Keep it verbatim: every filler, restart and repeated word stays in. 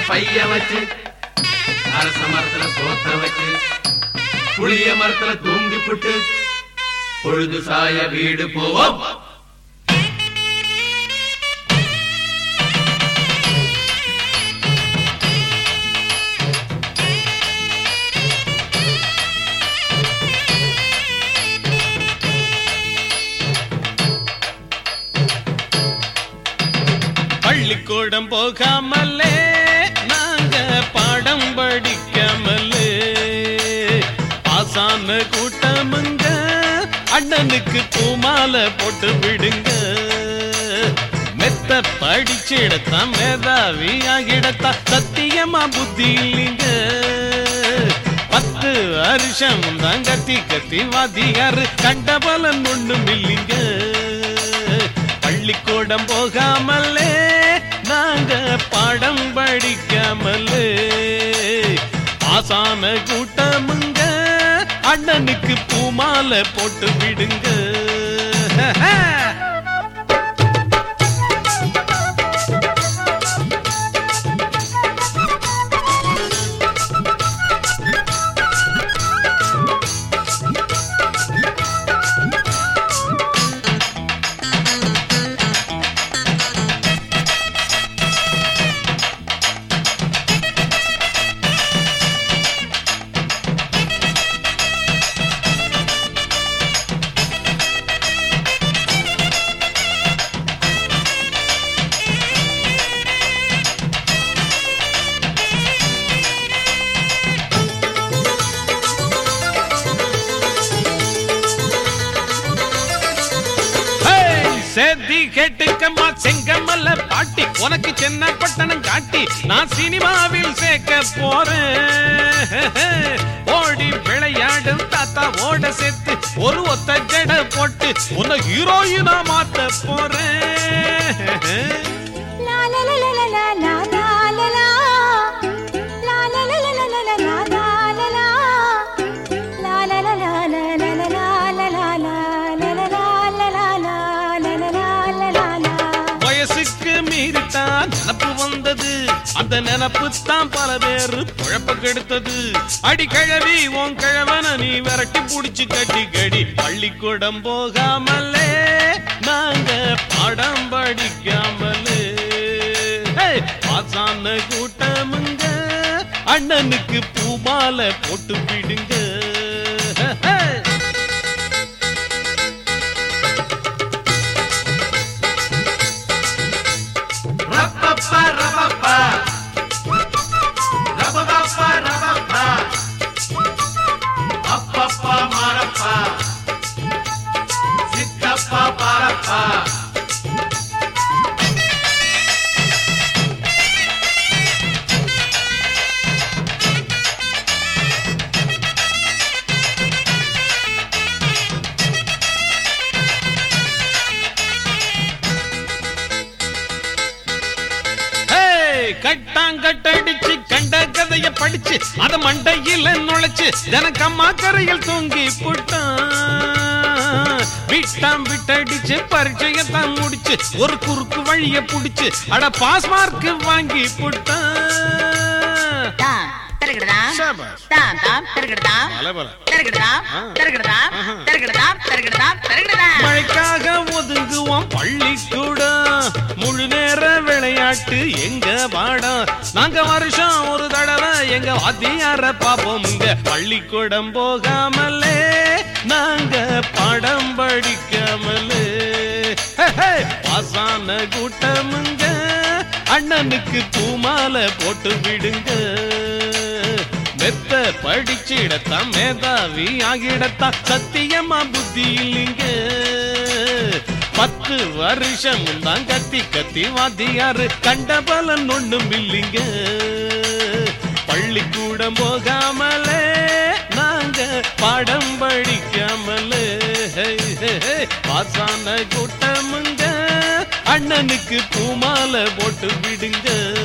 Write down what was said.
பைய வச்சு அரச மரத்துல சோத்த வச்சு புளிய மரத்துல தூங்கி புட்டு பொழுது சாய வீடு போவோம். பள்ளிக்கூடம் போகாமலே நாங்க பாடம் படிக்காமலே ஆசான கூட்டமுங்க அண்ணனுக்கு பூமாலை போட்டு விடுங்க. மெத்த படிச்சிடத்தான் மேதாவி ஆகிடத்தான் சத்தியமா புத்தி இல்லைங்க. பத்து வருஷம் தான் கத்தி கத்தி வாத்தியாரு கண்ட பலன் ஒண்ணும் இல்லைங்க. பள்ளிக்கூடம் போகாமலே நாங்க பாடம் படிக்காமலே ஆசான கூட்டமுங்க அண்ணனுக்கு பூமாலை போட்டு விடுங்க. சேதி கேட்டுக்கம்மா செங்கமல்ல பாட்டி உனக்கு சென்ன பட்டணம் காட்டி நான் சினிமாவில் சேர்க்க போறேன். ஓடி விளையாடும் தாத்தா ஓட சேர்த்து ஒரு ஒத்த ஜட போட்டு உன்னை ஹீரோயினா மாத்த போறேன். நினப்பு வந்தது அந்த நினப்பு தான் பல பேரு குழப்ப கெடுத்தது. அடி கிழவி உன் கிழவன நீ விரட்டி புடிச்சு கட்டி கடி. பள்ளிக்கூடம் போகாமலே நாங்க பாடம் படிக்காமலே ஆசான கூட்டமுங்க அண்ணனுக்கு பூமாலை போட்டு விடுங்க. கட்டாங்கட்டடிச்சு கண்ட கதைய படிச்சு அத மண்டையில நுழைச்சு ஜனக்கம்மா கரையில் தூங்கி போட்டான். விட்டாம் விட்டடிச்சு பரீட்சையத்தான் முடிச்சு ஒரு குறுக்கு வழிய புடிச்சு அட பாஸ் மார்க் வாங்கி போட்டான். மழைக்காக ஒதுங்குவோம் பள்ளிக்கூடம் முழு நேர விளையாட்டு எங்க பாடம். நாங்க வருஷம் ஒரு தடவை எங்க வாத்தியார பாப்போமுங்க. பள்ளிக்கூடம் போகாமலே நாங்க பாடம் படிக்காமலே பாசான கூட்டமுங்க அண்ணனுக்கு பூமாலை போட்டு விடுங்க. மெத்த படிச்சிடத்தான் மேதாவி ஆகிடத்தான் சத்தியமா புத்தி இல்லைங்க. பத்து வருஷம் தான் கத்தி கத்தி வாத்தியாரு கண்ட பலன் ஒண்ணும் இல்லைங்க. பள்ளிக்கூடம் போகாமலே நாங்க பாடம் படிக்காமலே பாசான கூட்டமுங்க அண்ணனுக்கு பூமாலை போட்டு விடுங்க.